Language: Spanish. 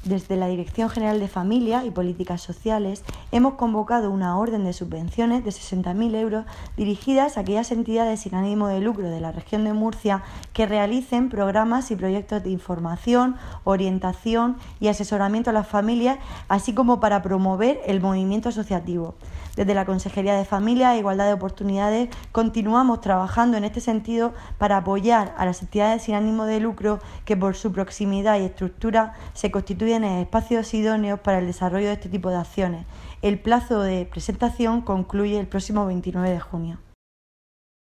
desde la Dirección General de Familia y Políticas Sociales hemos convocado una orden de subvenciones de 60.000 euros dirigidas a aquellas entidades sin ánimo de lucro de la región de Murcia que realicen programas y proyectos de información, orientación y asesoramiento a las familias, así como para promover el movimiento asociativo. Desde la Consejería de Familia e Igualdad de Oportunidades continuamos trabajando en este sentido para apoyar a las entidades sin ánimo de lucro que por su proximidad y estructura se constituyen en espacios idóneos para el desarrollo de este tipo de acciones. El plazo de presentación concluye el próximo 29 de junio.